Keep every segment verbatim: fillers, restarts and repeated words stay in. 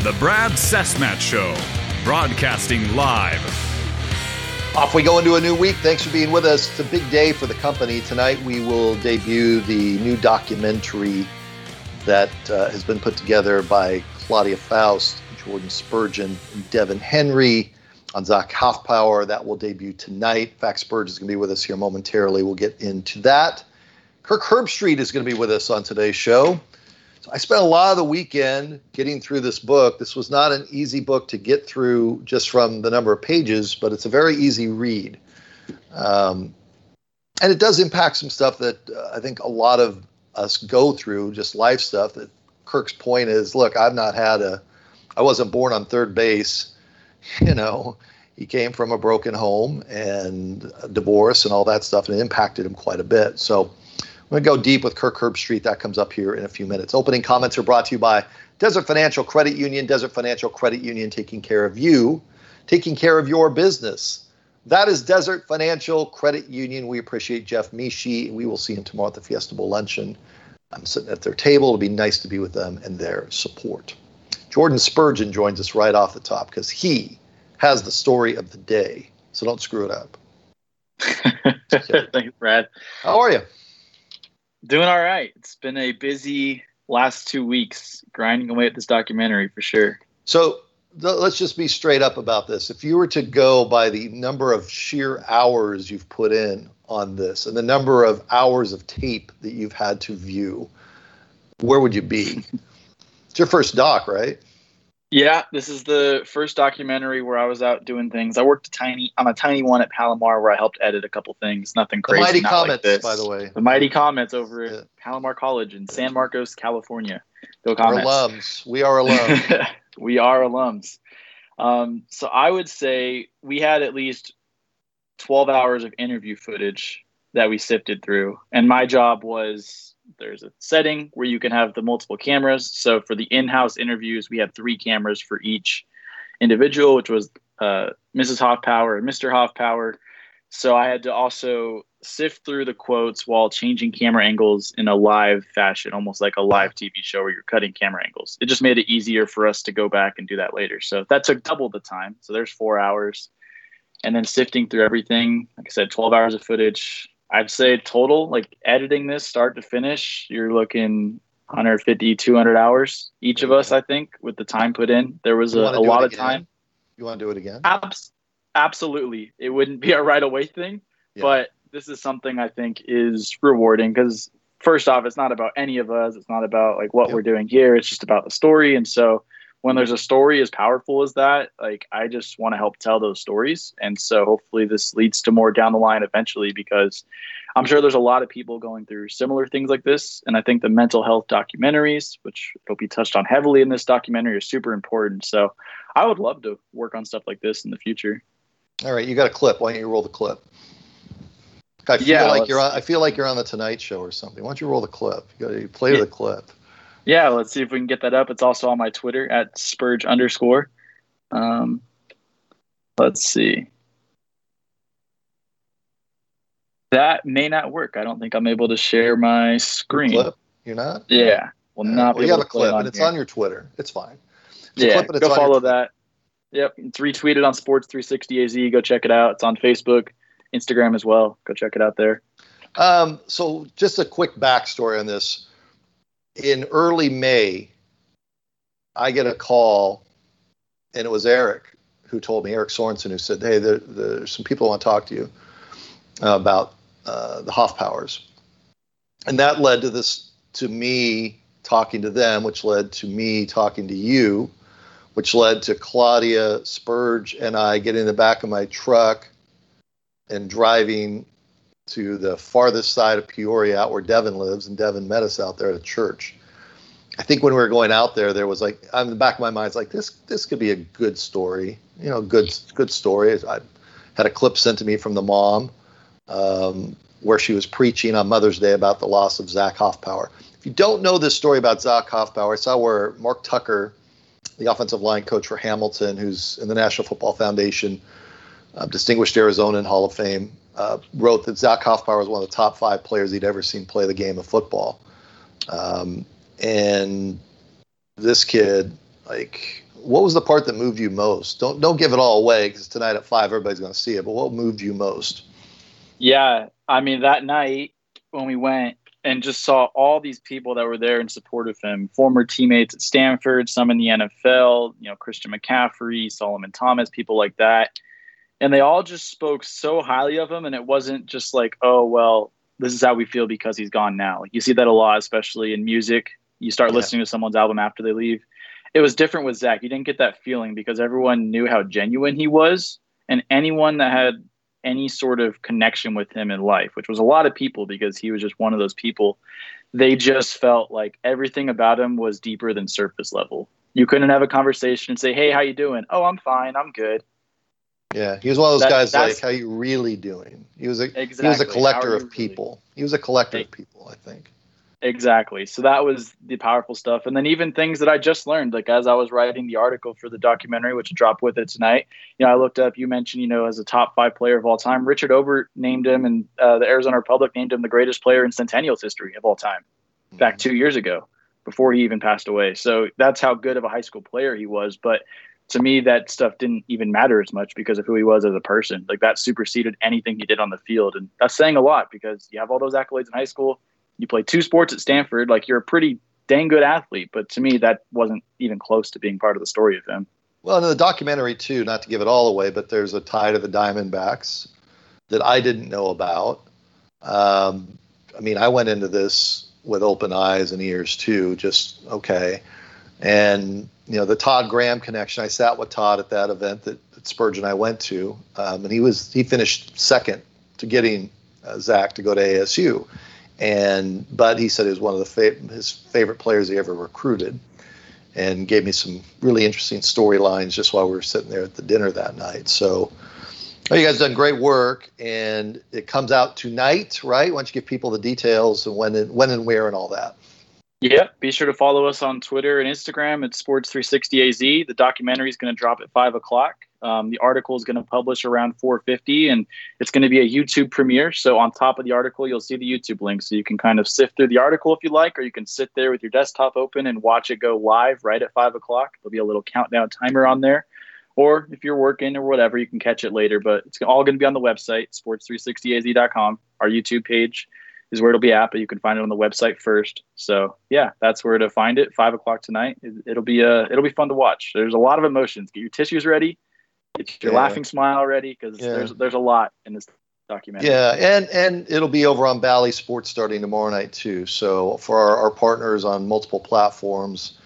The Brad Cessmat Show, broadcasting live. Off we go into a new week. Thanks for being with us. It's a big day for the company. Tonight we will debut the new documentary that uh, has been put together by Claudia Faust, Jordan Spurgeon, and Devin Henry on Zach Hoffpauir. That will debut tonight. In fact, Spurgeon is going to be with us here momentarily. We'll get into that. Kirk Herbstreit is going to be with us on today's show. So I spent a lot of the weekend getting through this book. This was not an easy book to get through just from the number of pages, but it's a very easy read. Um, and it does impact some stuff that uh, I think a lot of us go through, just life stuff. That Kirk's point is, look, I've not had a, I wasn't born on third base. You know, he came from a broken home and a divorce and all that stuff, and it impacted him quite a bit. So I'm going to go deep with Kirk Herbstreit. That comes up here in a few minutes. Opening comments are brought to you by Desert Financial Credit Union. Desert Financial Credit Union, taking care of you, taking care of your business. That is Desert Financial Credit Union. We appreciate Jeff Mishi. We will see him tomorrow at the Fiesta Bowl luncheon. I'm sitting at their table. It'll be nice to be with them and their support. Jordan Spurgeon joins us right off the top because he has the story of the day. So don't screw it up. Thanks, Brad. How are you? Doing all right. It's been a busy last two weeks grinding away at this documentary for sure. So th- let's just be straight up about this. If you were to go by the number of sheer hours you've put in on this and the number of hours of tape that you've had to view, where would you be? It's your first doc, right? Yeah, this is the first documentary where I was out doing things. I worked a tiny on a tiny one at Palomar where I helped edit a couple things. Nothing crazy. The Mighty not Comets, like this. by the way. The Mighty Comets over Yeah. at Palomar College in San Marcos, California. Go We're Comets. alums. We are alums. We are alums. Um, so I would say we had at least twelve hours of interview footage that we sifted through. And my job was, there's a setting where you can have the multiple cameras. So for the in-house interviews, we had three cameras for each individual, which was uh, Missus Hoffpauir and Mister Hoffpauir. So I had to also sift through the quotes while changing camera angles in a live fashion, almost like a live T V show where you're cutting camera angles. It just made it easier for us to go back and do that later. So that took double the time. So there's four hours. And then sifting through everything, like I said, twelve hours of footage. I'd say total, like editing this start to finish, you're looking one fifty, two hundred hours each of us, I think, with the time put in. There was a, a lot of time. You want to do it again? Abs- absolutely. It wouldn't be a right away thing, yeah. But this is something I think is rewarding because first off, it's not about any of us. It's not about like what yep. we're doing here. It's just about the story. And so when there's a story as powerful as that, like I just want to help tell those stories. And so hopefully this leads to more down the line eventually, because I'm sure there's a lot of people going through similar things like this. And I think the mental health documentaries, which will be touched on heavily in this documentary, are super important. So I would love to work on stuff like this in the future. All right. You got a clip. Why don't you roll the clip? I feel yeah, like you're on, I feel like you're on the Tonight Show or something. Why don't you roll the clip? You got to play yeah. the clip. Yeah, let's see if we can get that up. It's also on my Twitter at Spurge underscore. Um, let's see. That may not work. I don't think I'm able to share my screen. Clip? You're not? Yeah. Well, uh, not well, you have a clip, and it's here. On your Twitter. It's fine. It's yeah, a clip and it's go on follow your that. Yep, it's retweeted on Sports three sixty A Z. Go check it out. It's on Facebook, Instagram as well. Go check it out there. Um, so just a quick backstory on this. In early May, I get a call, and it was Eric who told me, Eric Sorensen, who said, hey, there, there's some people who want to talk to you uh, about uh, the Hoffpauirs. And that led to this, to me talking to them, which led to me talking to you, which led to Claudia, Spurge, and I getting in the back of my truck and driving to the farthest side of Peoria, out where Devin lives, and Devin met us out there at a church. I think when we were going out there, there was like, on the back of my mind, it's like, this this could be a good story, you know, good good story. I had a clip sent to me from the mom um, where she was preaching on Mother's Day about the loss of Zach Hoffpauir. If you don't know this story about Zach Hoffpauir, it's out where Mark Tucker, the offensive line coach for Hamilton, who's in the National Football Foundation, uh, distinguished Arizonan Hall of Fame, Uh, wrote that Zach Hoffpauir was one of the top five players he'd ever seen play the game of football. Um, and this kid, Like, what was the part that moved you most? Don't don't give it all away because tonight at five, everybody's going to see it. But what moved you most? Yeah, I mean, that night when we went and just saw all these people that were there in support of him, former teammates at Stanford, some in the N F L, you know, Christian McCaffrey, Solomon Thomas, people like that. And they all just spoke so highly of him. And it wasn't just like, oh, well, this is how we feel because he's gone now. Like, you see that a lot, especially in music. You start yeah. listening to someone's album after they leave. It was different with Zach. You didn't get that feeling because everyone knew how genuine he was. And anyone that had any sort of connection with him in life, which was a lot of people because he was just one of those people, they just felt like everything about him was deeper than surface level. You couldn't have a conversation and say, hey, how you doing? Oh, I'm fine. I'm good. Yeah, he was one of those that, guys like, how you really doing? He was a exactly. he was a collector of people. Really? He was a collector of people, I think. Exactly. So that was the powerful stuff. And then even things that I just learned, like as I was writing the article for the documentary, which dropped with it tonight, you know, I looked up, you mentioned, you know, as a top five player of all time, Richard Obert named him, and uh, the Arizona Republic named him the greatest player in Centennial's history of all time, mm-hmm. back two years ago, before he even passed away. So that's how good of a high school player he was. But to me, that stuff didn't even matter as much because of who he was as a person. Like, that superseded anything he did on the field. And that's saying a lot because you have all those accolades in high school. You played two sports at Stanford. Like, you're a pretty dang good athlete. But to me, that wasn't even close to being part of the story of him. Well, in the documentary, too, not to give it all away, but there's a tie to the Diamondbacks that I didn't know about. Um, I mean, I went into this with open eyes and ears, too, just, okay. And, you know, the Todd Graham connection, I sat with Todd at that event that, that Spurgeon and I went to, um, and he was he finished second to getting uh, Zach to go to A S U. And but he said he was one of the fa- his favorite players he ever recruited, and gave me some really interesting storylines just while we were sitting there at the dinner that night. So, oh, you guys done great work, and it comes out tonight, right? Why don't you give people the details and when and when and where and all that? Yep. Be sure to follow us on Twitter and Instagram at Sports three sixty A Z. The documentary is going to drop at five o'clock. Um, the article is going to publish around four fifty, and it's going to be a YouTube premiere. So on top of the article, you'll see the YouTube link. So you can kind of sift through the article if you like, or you can sit there with your desktop open and watch it go live right at five o'clock. There'll be a little countdown timer on there. Or if you're working or whatever, you can catch it later. But it's all going to be on the website, sports three sixty A Z dot com. Our YouTube page is where it'll be at, but you can find it on the website first. So yeah, that's where to find it. Five o'clock tonight. It'll be uh, it'll be fun to watch. There's a lot of emotions. Get your tissues ready. Get your yeah. laughing smile ready, because yeah. there's there's a lot in this documentary. Yeah, and and it'll be over on Bally Sports starting tomorrow night too. So for our, our partners on multiple platforms,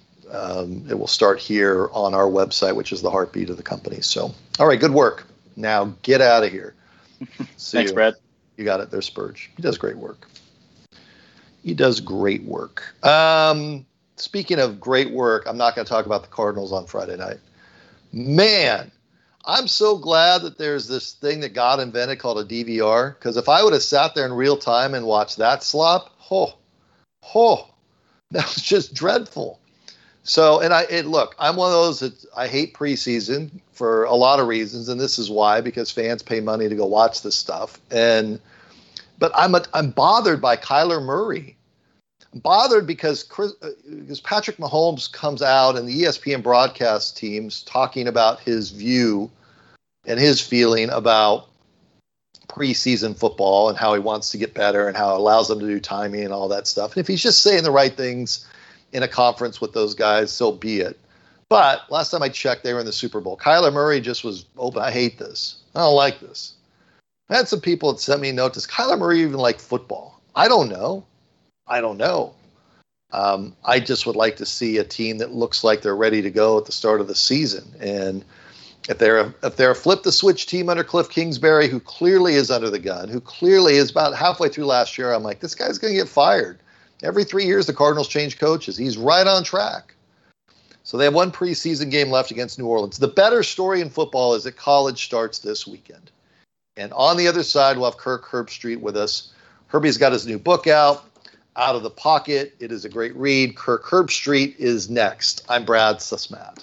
um, it will start here on our website, which is the heartbeat of the company. So all right, good work. Now get out of here. See Thanks, you. Brad. You got it. There's Spurge. He does great work. He does great work. Um, speaking of great work, I'm not going to talk about the Cardinals on Friday night. Man, I'm so glad that there's this thing that God invented called a D V R, because if I would have sat there in real time and watched that slop, oh, oh, that was just dreadful. So, and I, it, look, I'm one of those that I hate preseason for a lot of reasons, and this is why, because fans pay money to go watch this stuff. And, but I'm a, I'm bothered by Kyler Murray. I'm bothered because Chris, because Patrick Mahomes comes out and the E S P N broadcast teams talking about his view and his feeling about preseason football and how he wants to get better and how it allows them to do timing and all that stuff. And if he's just saying the right things in a conference with those guys, so be it. But last time I checked, they were in the Super Bowl. Kyler Murray just was open. I hate this. I don't like this. I had some people that sent me a note. Does Kyler Murray even like football? I don't know. I don't know. Um, I just would like to see a team that looks like they're ready to go at the start of the season. And if they're a, if they're a flip the switch team under Cliff Kingsbury, who clearly is under the gun, who clearly is about halfway through last year, I'm like, this guy's going to get fired. Every three years, the Cardinals change coaches. He's right on track. So they have one preseason game left against New Orleans. The better story in football is that college starts this weekend. And on the other side, we'll have Kirk Herbstreit with us. Herbie's got his new book out, Out of the Pocket. It is a great read. Kirk Herbstreit is next. I'm Brad Susmat.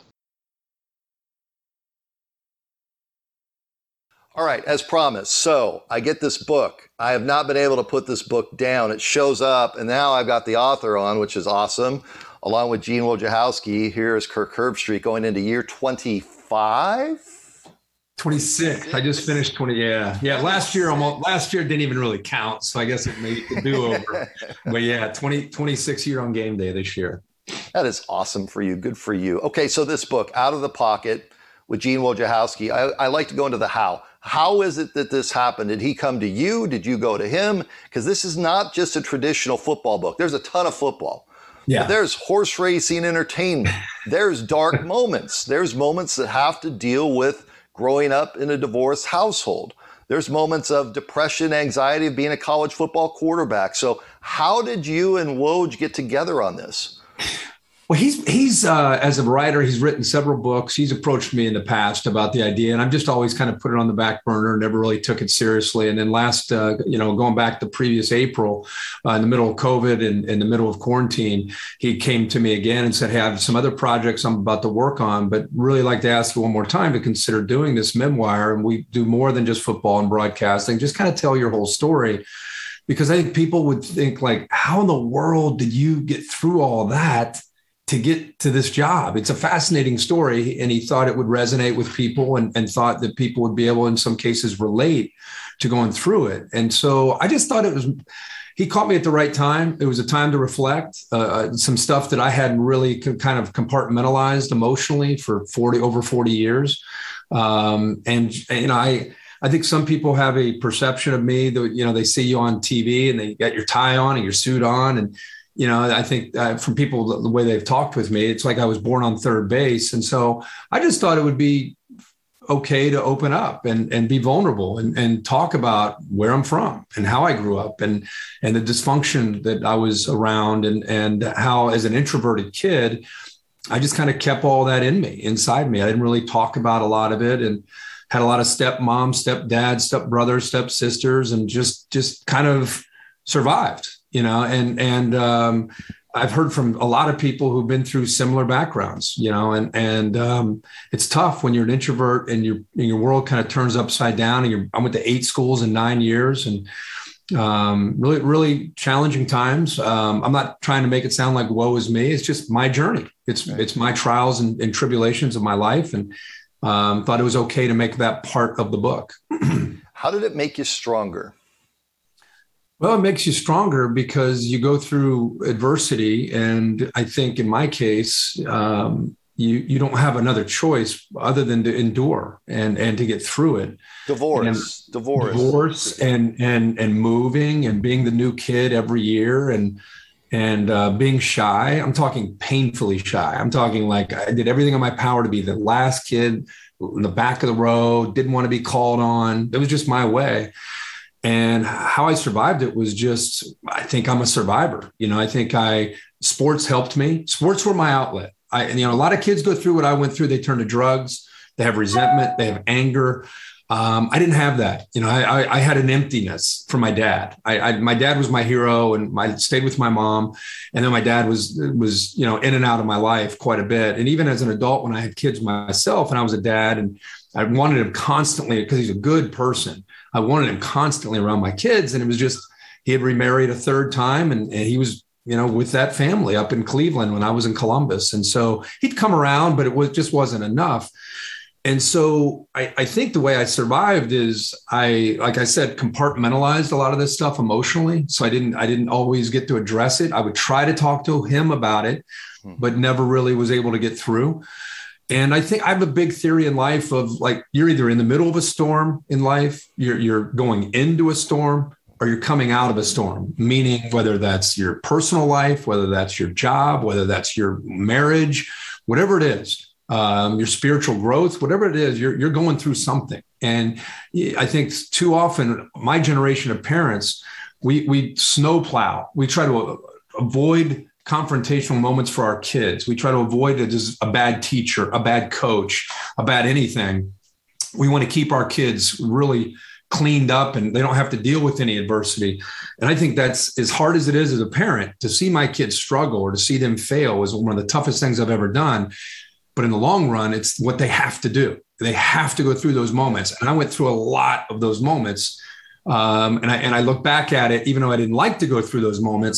All right, as promised. So I get this book. I have not been able to put this book down. It shows up, and now I've got the author on, which is awesome. along with Gene Wojciechowski. Here is Kirk Herbstreit going into year twenty-five? twenty-six. I just finished twenty. Yeah. Yeah. Last year, almost last year didn't even really count. So I guess it made a do over. But yeah, twenty, twenty-six year on game day this year. That is awesome for you. Good for you. Okay. So this book, Out of the Pocket with Gene Wojciechowski, I, I like to go into the how. How is it that this happened? Did he come to you? Did you go to him? Because this is not just a traditional football book. There's a ton of football. Yeah. But there's horse racing entertainment. There's dark moments. There's moments that have to deal with growing up in a divorced household. There's moments of depression, anxiety of being a college football quarterback. So how did you and Woj get together on this? Well, he's, he's uh, as a writer, he's written several books. He's approached me in the past about the idea, and I've just always kind of put it on the back burner, never really took it seriously. And then last, uh, you know, going back to previous April, uh, in the middle of COVID and in the middle of quarantine, he came to me again and said, hey, I have some other projects I'm about to work on, but really like to ask you one more time to consider doing this memoir. And we do more than just football and broadcasting, just kind of tell your whole story. Because I think people would think like, how in the world did you get through all that to get to this job? It's a fascinating story. And he thought it would resonate with people and, and thought that people would be able, in some cases, relate to going through it. And so I just thought it was, he caught me at the right time. It was a time to reflect, uh, some stuff that I hadn't really kind of compartmentalized emotionally for forty, over forty years. Um, and, you know, I, I think some people have a perception of me that, you know, they see you on T V and they got your tie on and your suit on. And, you know, I think uh, from people, the way they've talked with me, it's like I was born on third base. And so I just thought it would be okay to open up and, and be vulnerable and, and talk about where I'm from and how I grew up and, and the dysfunction that I was around and, and how, as an introverted kid, I just kind of kept all that in me, inside me. I didn't really talk about a lot of it, and had a lot of stepmoms, stepdads, stepbrothers, stepsisters, and just, just kind of survived, you know, and, and, um, I've heard from a lot of people who've been through similar backgrounds, you know, and, and, um, it's tough when you're an introvert and your, and your world kind of turns upside down, and you're, I went to eight schools in nine years and, um, really, really challenging times. Um, I'm not trying to make it sound like woe is me. It's just my journey. It's, right. It's my trials and, and tribulations of my life. And, um, thought it was okay to make that part of the book. How did it make you stronger? Well, it makes you stronger because you go through adversity. And I think in my case, um, you, you don't have another choice other than to endure and, and to get through it. Divorce, and, divorce, divorce and, and, and moving and being the new kid every year and, and uh, being shy. I'm talking painfully shy. I'm talking like I did everything in my power to be the last kid in the back of the row, didn't want to be called on. It was just my way. And how I survived it was just, I think I'm a survivor. You know, I think I, sports helped me. Sports were my outlet. I, you know, a lot of kids go through what I went through. They turn to drugs. They have resentment. They have anger. Um, I didn't have that. You know, I, I, I had an emptiness from my dad. I, I, my dad was my hero, and I stayed with my mom. And then my dad was, was, you know, in and out of my life quite a bit. And even as an adult, when I had kids myself and I was a dad, and I wanted him constantly, because he's a good person, I wanted him constantly around my kids. And it was just, he had remarried a third time, and, and he was, you know, with that family up in Cleveland when I was in Columbus. And so he'd come around, but it was just wasn't enough. And so I, I think the way I survived is I, like I said, compartmentalized a lot of this stuff emotionally. So I didn't, I didn't always get to address it. I would try to talk to him about it, but never really was able to get through. And I think I have a big theory in life of like, you're either in the middle of a storm in life, you're, you're going into a storm, or you're coming out of a storm, meaning whether that's your personal life, whether that's your job, whether that's your marriage, whatever it is. Um, your spiritual growth, whatever it is, you're, you're going through something. And I think too often, my generation of parents, we, we snowplow. We try to avoid confrontational moments for our kids. We try to avoid it as a bad teacher, a bad coach, a bad anything. We want to keep our kids really cleaned up and they don't have to deal with any adversity. And I think that's, as hard as it is as a parent, to see my kids struggle or to see them fail is one of the toughest things I've ever done. But in the long run, it's what they have to do. They have to go through those moments. And I went through a lot of those moments. Um, and I and I look back at it, even though I didn't like to go through those moments,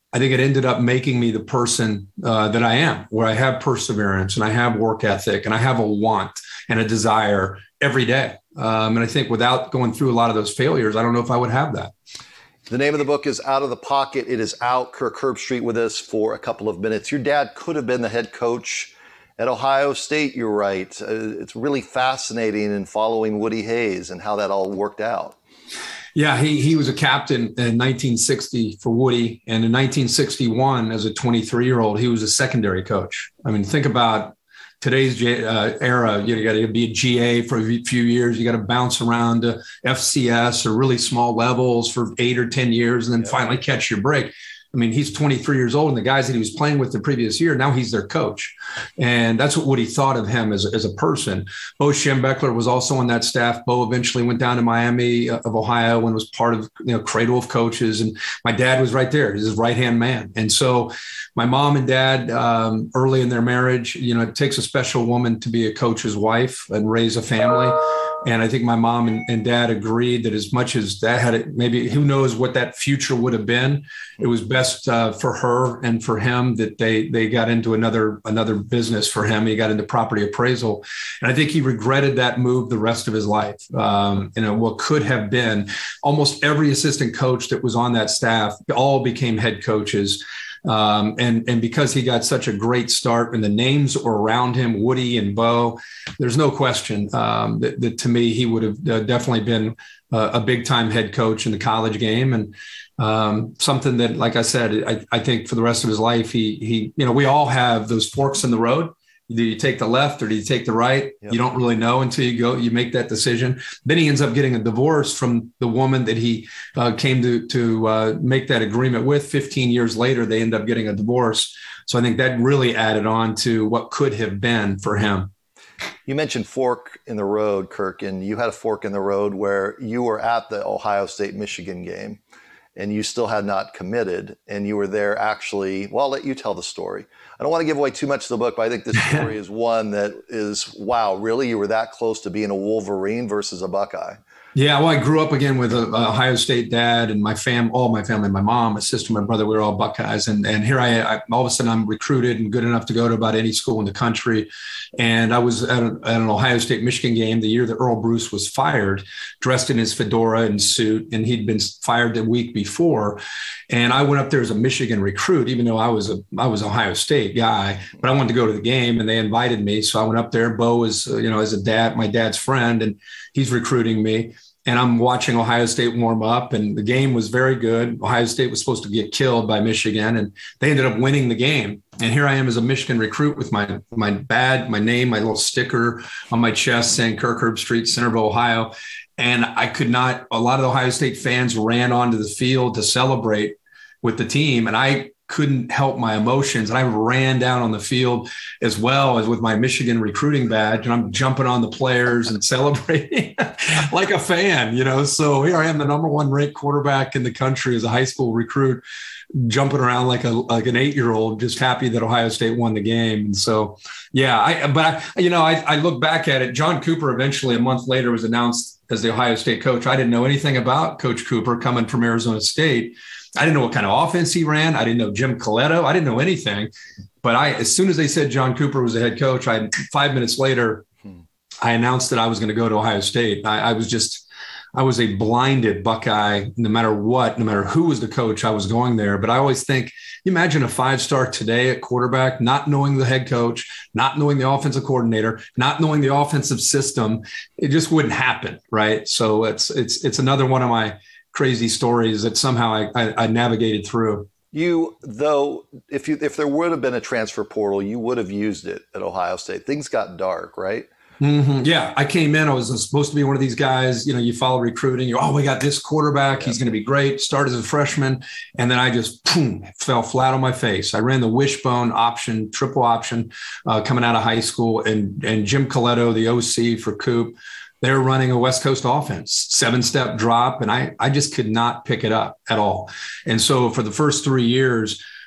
I think it ended up making me the person uh, that I am, where I have perseverance and I have work ethic and I have a want and a desire every day. Um, and I think without going through a lot of those failures, I don't know if I would have that. The name of the book is Out of the Pocket. It is out. Kirk Herbstreit with us for a couple of minutes. Your dad could have been the head coach at Ohio State, you're right. Uh, it's really fascinating in following Woody Hayes and how that all worked out. Yeah, he he was a captain in nineteen sixty for Woody. And in nineteen sixty-one, as a twenty-three-year-old, he was a secondary coach. I mean, think about today's uh, era. You know, you got to be a G A for a few years. You got to bounce around to F C S or really small levels for eight or ten years and then yeah. finally catch your break. I mean, he's twenty-three years old, and the guys that he was playing with the previous year, now he's their coach. And that's what Woody thought of him as, as a person. Bo Schembechler was also on that staff. Bo eventually went down to Miami of Ohio and was part of, you know, cradle of coaches. And my dad was right there. He's his right-hand man. And so my mom and dad, um, early in their marriage, you know, it takes a special woman to be a coach's wife and raise a family. And I think my mom and, and dad agreed that as much as that had it, maybe who knows what that future would have been, it was best uh, for her and for him that they they got into another another business for him. He got into property appraisal. And I think he regretted that move the rest of his life. Um, you know, what could have been almost every assistant coach that was on that staff all became head coaches. Um, and, and because he got such a great start and the names were around him, Woody and Bo, there's no question um, that, that to me, he would have uh, definitely been uh, a big time head coach in the college game. And um, something that, like I said, I, I think for the rest of his life, he, he, you know, we all have those forks in the road. Do you take the left or do you take the right? Yep. You don't really know until you go, you make that decision. Then he ends up getting a divorce from the woman that he uh, came to, to uh, make that agreement with. fifteen years later, they end up getting a divorce. So I think that really added on to what could have been for him. You mentioned fork in the road, Kirk, and you had a fork in the road where you were at the Ohio State-Michigan game and you still had not committed, and you were there actually. Well, I'll let you tell the story. I don't want to give away too much of the book, but I think this story is one that is, wow, really? You were that close to being a Wolverine versus a Buckeye? Yeah, well, I grew up again with a, a Ohio State dad, and my fam, all my family, my mom, my sister, my brother, we were all Buckeyes. And and here I, I all of a sudden I'm recruited and good enough to go to about any school in the country. And I was at, a, at an Ohio State Michigan game the year that Earl Bruce was fired, dressed in his fedora and suit, and he'd been fired the week before. And I went up there as a Michigan recruit, even though I was a I was an Ohio State guy, but I wanted to go to the game, and they invited me. So I went up there. Bo was, you know, as a dad, my dad's friend, and he's recruiting me. And I'm watching Ohio State warm up, and the game was very good. Ohio State was supposed to get killed by Michigan, and they ended up winning the game. And here I am as a Michigan recruit with my my badge, my name, my little sticker on my chest saying Kirk Herbstreit, Centerville, Ohio. And I could not, a lot of the Ohio State fans ran onto the field to celebrate with the team. And I couldn't help my emotions. And I ran down on the field as well as with my Michigan recruiting badge. And I'm jumping on the players and celebrating like a fan, you know? So here I am, the number one ranked quarterback in the country as a high school recruit, jumping around like a, like an eight-year-old, just happy that Ohio State won the game. And so, yeah, I, but I, you know, I, I look back at it. John Cooper eventually a month later was announced as the Ohio State coach. I didn't know anything about Coach Cooper coming from Arizona State. I didn't know what kind of offense he ran. I didn't know Jim Coletto. I didn't know anything. But I, as soon as they said John Cooper was the head coach, I five minutes later, I announced that I was going to go to Ohio State. I, I was just, I was a blinded Buckeye. No matter what, no matter who was the coach, I was going there. But I always think, you imagine a five-star today at quarterback, not knowing the head coach, not knowing the offensive coordinator, not knowing the offensive system. It just wouldn't happen, right? So it's it's it's another one of my crazy stories that somehow I, I, I navigated through. You, though, if you if there would have been a transfer portal, you would have used it at Ohio State. Things got dark, right? Mm-hmm. Yeah, I came in. I was supposed to be one of these guys. You know, you follow recruiting. You, oh, we got this quarterback. Yeah. He's going to be great. Started as a freshman, and then I just boom, fell flat on my face. I ran the wishbone option, triple option, uh, coming out of high school, and and Jim Coletto, the O C for Coop, they're running a West Coast offense, seven-step drop, and I I just could not pick it up at all. And so for the first three years,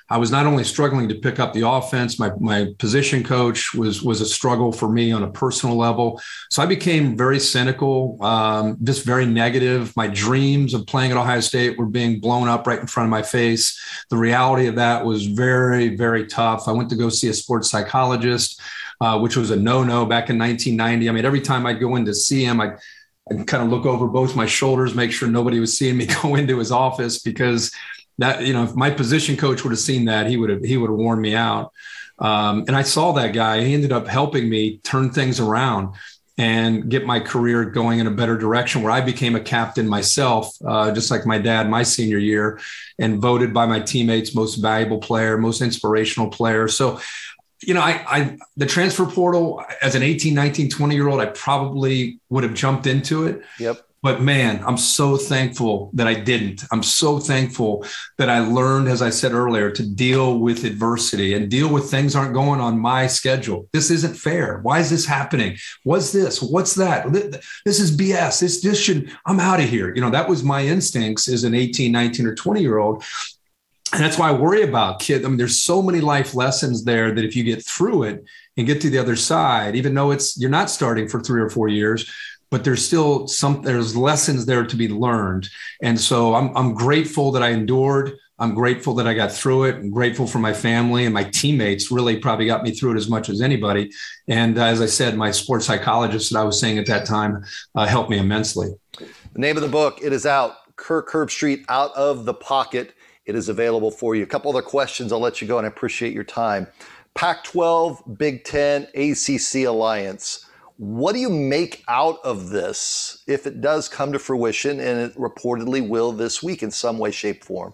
I was not only struggling to pick up the offense, my, my position coach was, was a struggle for me on a personal level. So I became very cynical, um, just very negative. My dreams of playing at Ohio State were being blown up right in front of my face. The reality of that was very, very tough. I went to go see a sports psychologist, uh, which was a no-no back in nineteen ninety. I mean, every time I'd go in to see him, I'd, I'd kind of look over both my shoulders, make sure nobody was seeing me go into his office, because that, you know, if my position coach would have seen that, he would have, he would have warned me out. Um, and I saw that guy. He ended up helping me turn things around and get my career going in a better direction, where I became a captain myself, uh, just like my dad, my senior year, and voted by my teammates most valuable player, most inspirational player. So, you know, I, I, the transfer portal as an eighteen, nineteen, twenty year old, I probably would have jumped into it. Yep. But man, I'm so thankful that I didn't. I'm so thankful that I learned, as I said earlier, to deal with adversity and deal with things aren't going on my schedule. This isn't fair. Why is this happening? What's this? What's that? This is B S. This, this should, I'm out of here. You know, that was my instincts as an eighteen, nineteen or twenty year old. And that's why I worry about kids. I mean, there's so many life lessons there that if you get through it and get to the other side, even though it's, you're not starting for three or four years, but there's still some, there's lessons there to be learned. And so I'm, I'm grateful that I endured. I'm grateful that I got through it. I'm grateful for my family, and my teammates really probably got me through it as much as anybody. And uh, as I said, my sports psychologist that I was seeing at that time uh, helped me immensely. The name of the book, it is out, Kirk Herbstreit, Out of the Pocket. It is available for you. A couple other questions, I'll let you go, and I appreciate your time. Pac twelve, Big Ten, A C C alliance. What do you make out of this if it does come to fruition, and it reportedly will this week in some way, shape, form?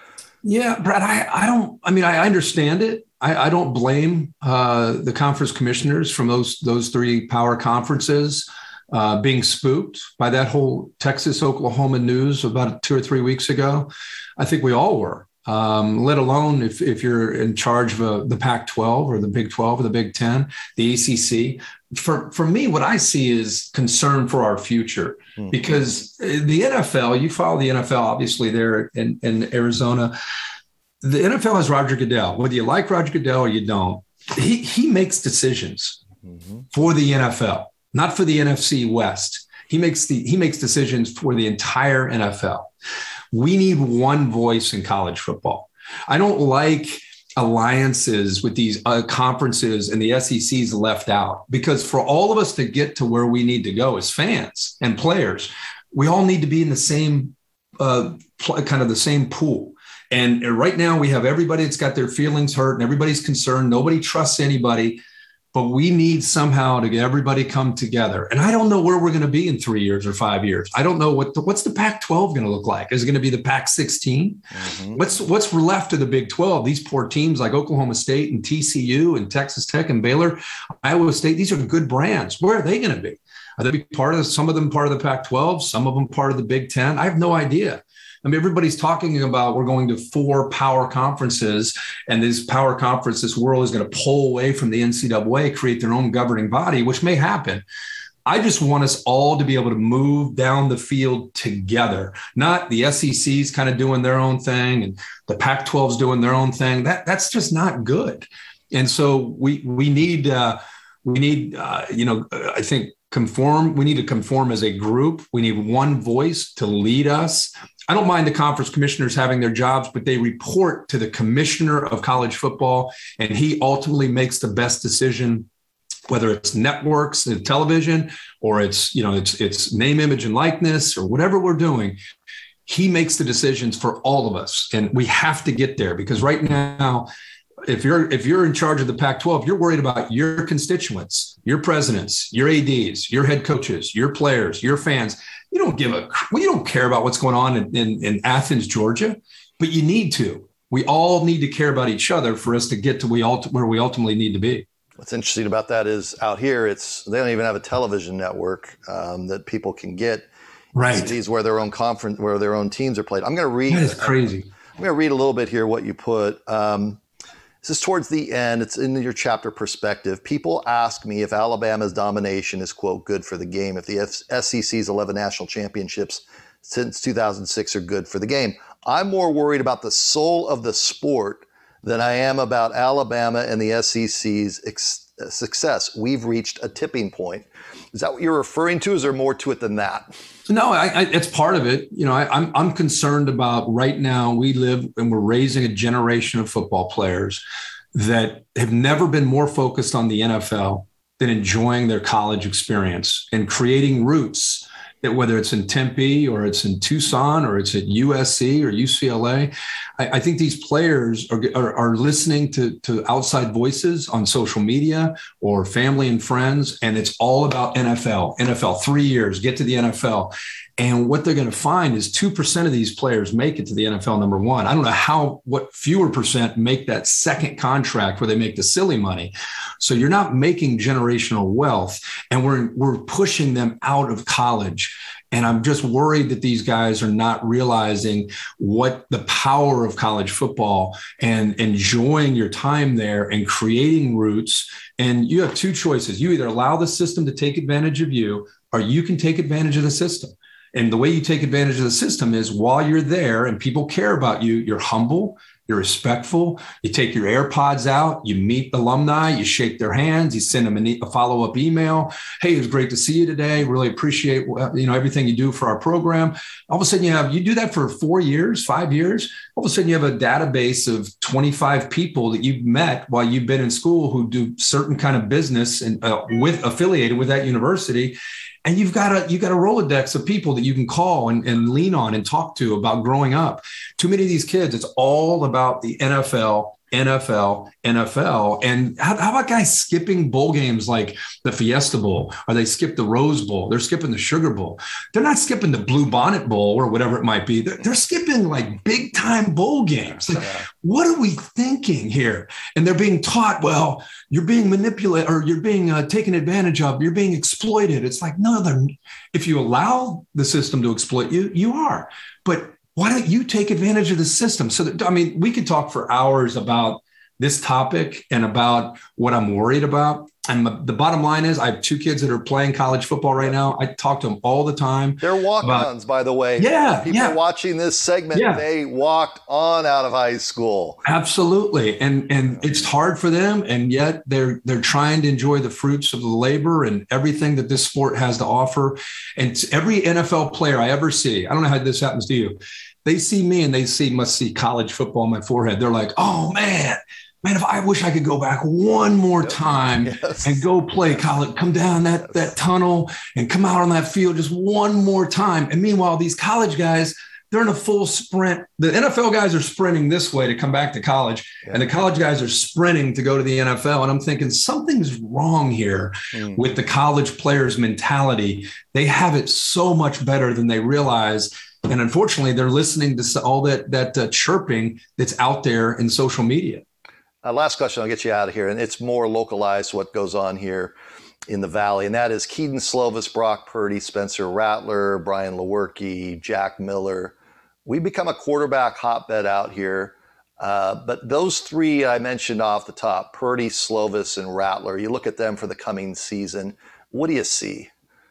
Yeah, Brad, I, I don't, I mean, I understand it. I, I don't blame uh, the conference commissioners from those, those three power conferences uh, being spooked by that whole Texas, Oklahoma news about two or three weeks ago. I think we all were. Um, let alone if, if you're in charge of a, the Pac twelve or the Big twelve or the Big ten, the A C C. For, for me, what I see is concern for our future, mm-hmm. because the N F L, you follow the N F L, obviously there in, in Arizona, the N F L has Roger Goodell. Whether you like Roger Goodell or you don't, he, he makes decisions mm-hmm. for the N F L, not for the N F C West. He makes the, he makes decisions for the entire N F L. We need one voice in college football. I don't like alliances with these uh, conferences and the S E C's left out, because for all of us to get to where we need to go as fans and players, we all need to be in the same uh, pl- kind of the same pool. And right now we have everybody that's got their feelings hurt and everybody's concerned. Nobody trusts anybody. But we need somehow to get everybody come together. And I don't know where we're going to be in three years or five years. I don't know what the, what's the Pac twelve going to look like. Is it going to be the Pac sixteen? Mm-hmm. What's what's left of the Big twelve? These poor teams like Oklahoma State and T C U and Texas Tech and Baylor, Iowa State. These are good brands. Where are they going to be? Are they be part of the, some of them part of the Pac twelve, some of them part of the Big Ten? I have no idea. I mean, everybody's talking about we're going to four power conferences, and this power conference, this world is going to pull away from the N C double A, create their own governing body, which may happen. I just want us all to be able to move down the field together, not the S E C's kind of doing their own thing and the Pac twelve's doing their own thing. That that's just not good. And so we we need uh, we need uh, you know I think conform. We need to conform as a group. We need one voice to lead us. I don't mind the conference commissioners having their jobs, but they report to the commissioner of college football, and he ultimately makes the best decision, whether it's networks and television, or it's, you know, it's, it's name, image, and likeness, or whatever we're doing. He makes the decisions for all of us. And we have to get there, because right now, if you're, if you're in charge of the Pac twelve, you're worried about your constituents, your presidents, your A Ds, your head coaches, your players, your fans. You don't give a, well, you don't care about what's going on in, in, in Athens, Georgia, but you need to. We all need to care about each other for us to get to we all, where we ultimately need to be. What's interesting about that is out here, it's they don't even have a television network um, that people can get. Right. Cities where their own conference, where their own teams are played. I'm going to read. That is crazy. I'm going to read a little bit here what you put. Um, this is towards the end. It's in your chapter perspective. People ask me if Alabama's domination is, quote, good for the game, if the S E C's eleven national championships since two thousand six are good for the game. I'm more worried about the soul of the sport than I am about Alabama and the S E C's ex- success. We've reached a tipping point. Is that what you're referring to? Is there more to it than that? No, I, I, it's part of it. You know, I, I'm I'm concerned about right now. We live and we're raising a generation of football players that have never been more focused on the N F L than enjoying their college experience and creating roots. That whether it's in Tempe or it's in Tucson or it's at U S C or U C L A, I, I think these players are, are, are listening to, to outside voices on social media or family and friends, and it's all about N F L, N F L, three years, get to the N F L. And what they're going to find is two percent of these players make it to the N F L, number one. I don't know how, what fewer percent make that second contract where they make the silly money. So you're not making generational wealth, and we're, we're pushing them out of college. And I'm just worried that these guys are not realizing what the power of college football and enjoying your time there and creating roots. And you have two choices. You either allow the system to take advantage of you, or you can take advantage of the system. And the way you take advantage of the system is while you're there and people care about you, you're humble, you're respectful, you take your AirPods out, you meet alumni, you shake their hands, you send them a follow-up email. Hey, it was great to see you today. Really appreciate you know everything you do for our program. All of a sudden you have, you do that for four years, five years. All of a sudden you have a database of twenty-five people that you've met while you've been in school who do certain kind of business and uh, with affiliated with that university. And you've got a, you've got a Rolodex of people that you can call and, and lean on and talk to about growing up. Too many of these kids, it's all about the N F L, N F L, N F L. And how, how about guys skipping bowl games like the Fiesta Bowl, or they skip the Rose Bowl, they're skipping the Sugar Bowl. They're not skipping the Blue Bonnet Bowl or whatever it might be. They're, they're skipping like big time bowl games. Like, Yeah. What are we thinking here? And they're being taught, well, you're being manipulated or you're being uh, taken advantage of. You're being exploited. It's like, no, they're, if you allow the system to exploit you, you are. But why don't you take advantage of the system? So that, I mean, we could talk for hours about this topic and about what I'm worried about. And the bottom line is I have two kids that are playing college football right now. I talk to them all the time. They're walk-ons, by the way. Yeah. People yeah. watching this segment, Yeah. they walked on out of high school. Absolutely. And and it's hard for them. And yet they're they're trying to enjoy the fruits of the labor and everything that this sport has to offer. And every N F L player I ever see, I don't know how this happens to you. They see me and they see must see college football on my forehead. They're like, oh, man. Man, if I wish I could go back one more time Yes. and go play college, come down that, that tunnel and come out on that field just one more time. And meanwhile, these college guys, they're in a full sprint. The N F L guys are sprinting this way to come back to college, Yeah. and the college guys are sprinting to go to the N F L. And I'm thinking something's wrong here Mm. with the college players' mentality. They have it so much better than they realize. And unfortunately, they're listening to all that, that uh, chirping that's out there in social media. Uh, last question, I'll get you out of here. And it's more localized to what goes on here in the Valley. And that is Kedon Slovis, Brock Purdy, Spencer Rattler, Brian Lewerke, Jack Miller. We become a quarterback hotbed out here. Uh, but those three I mentioned off the top, Purdy, Slovis, and Rattler, you look at them for the coming season. What do you see?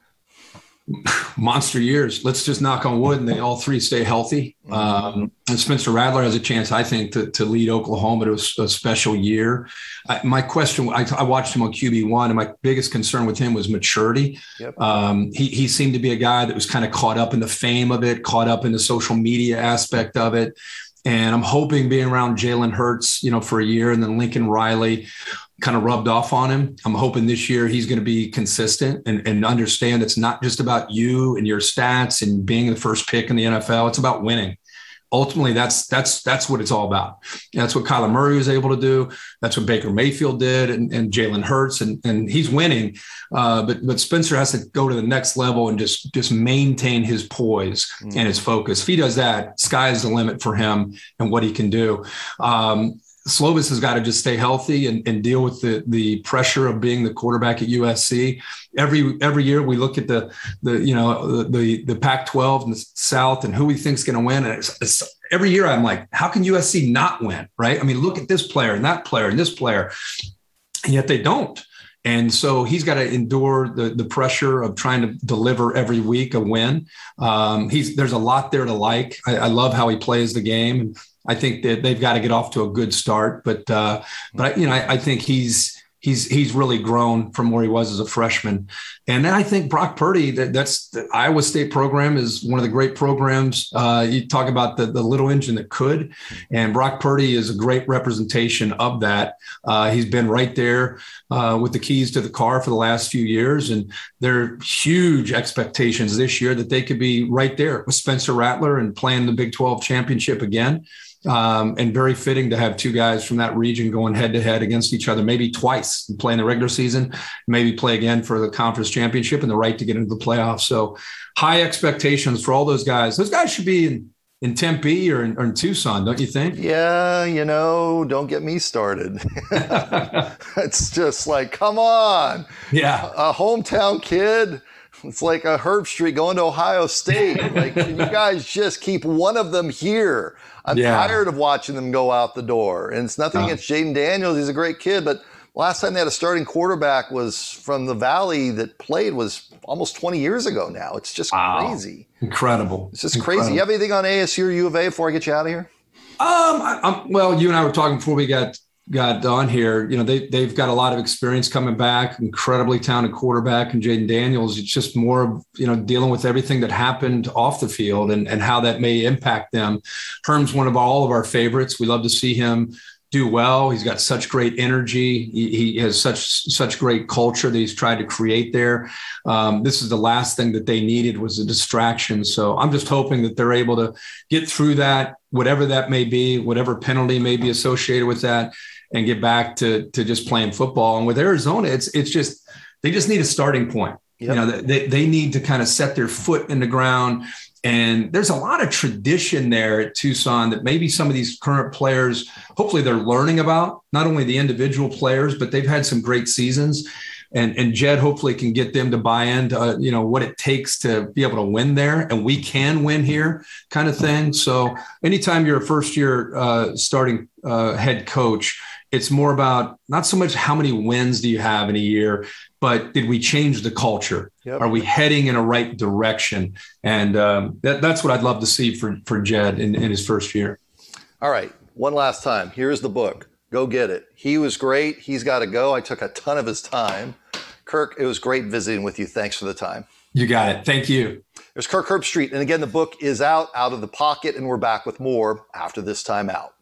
Monster years. Let's just knock on wood and they all three stay healthy. Um, and Spencer Rattler has a chance, I think, to, to lead Oklahoma to a, a special year. I, my question, I, I watched him on Q B one, and my biggest concern with him was maturity. Yep. Um, he, he seemed to be a guy that was kind of caught up in the fame of it, caught up in the social media aspect of it. And I'm hoping being around Jalen Hurts, you know, for a year, and then Lincoln Riley kind of rubbed off on him. I'm hoping this year he's going to be consistent and, and understand it's not just about you and your stats and being the first pick in the N F L. It's about winning. Ultimately, that's that's that's what it's all about. That's what Kyler Murray was able to do. That's what Baker Mayfield did, and, and Jalen Hurts, and, and he's winning. Uh, but but Spencer has to go to the next level and just just maintain his poise mm. and his focus. If he does that, sky's the limit for him and what he can do. Um, Slovis has got to just stay healthy and, and deal with the, the pressure of being the quarterback at U S C. Every every year we look at the the you know the the Pac twelve and the South and who we think's going to win. And it's, it's, every year I'm like, how can U S C not win? Right? I mean, look at this player and that player and this player, and yet they don't. And so he's got to endure the, the pressure of trying to deliver every week a win. Um, he's there's a lot there to like. I, I love how he plays the game. And I think that they've got to get off to a good start. But, uh, but you know, I, I think he's, He's he's really grown from where he was as a freshman. And then I think Brock Purdy, that, that's the Iowa State program is one of the great programs. Uh, you talk about the, the little engine that could, and Brock Purdy is a great representation of that. Uh, he's been right there uh, with the keys to the car for the last few years. And there are huge expectations this year that they could be right there with Spencer Rattler and playing the Big twelve championship again. Um, and very fitting to have two guys from that region going head to head against each other, maybe twice, play in the regular season, maybe play again for the conference championship and the right to get into the playoffs. So high expectations for all those guys. Those guys should be in, in Tempe or in, or in Tucson, don't you think? Yeah, you know, don't get me started. It's just like, come on. Yeah. A hometown kid. It's like a Herb Street going to Ohio State. Like, can you guys just keep one of them here? I'm yeah. tired of watching them go out the door. And it's nothing oh. against Jaden Daniels. He's a great kid. But last time they had a starting quarterback was from the Valley that played was almost twenty years ago now. It's just wow. crazy. Incredible. It's just Incredible. crazy. You have anything on A S U or U of A before I get you out of here? Um, I, I'm, well, you and I were talking before we got got on here. You know, they, they've got a lot of experience coming back, incredibly talented quarterback, and Jaden Daniels. It's just more of, you know, dealing with everything that happened off the field and, and how that may impact them. Herm's one of all of our favorites. We love to see him do well. He's got such great energy. He, he has such such great culture that he's tried to create there. Um, this is the last thing that they needed was a distraction. So I'm just hoping that they're able to get through that, whatever that may be, whatever penalty may be associated with that, and get back to to just playing football. And with Arizona, it's it's just they just need a starting point. Yep. You know, they they need to kind of set their foot in the ground. And there's a lot of tradition there at Tucson that maybe some of these current players, hopefully they're learning about, not only the individual players, but they've had some great seasons. And, and Jed hopefully can get them to buy into, uh, you know, what it takes to be able to win there. And we can win here kind of thing. So anytime you're a first year uh, starting uh, head coach, it's more about not so much how many wins do you have in a year, but did we change the culture? Yep. Are we heading in a right direction? And um, that, that's what I'd love to see for, for Jed in, in his first year. All right. One last time. Here's the book. Go get it. He was great. He's got to go. I took a ton of his time. Kirk, it was great visiting with you. Thanks for the time. You got it. Thank you. There's Kirk Herbstreit. And again, the book is out, Out of the Pocket, and we're back with more after this time out.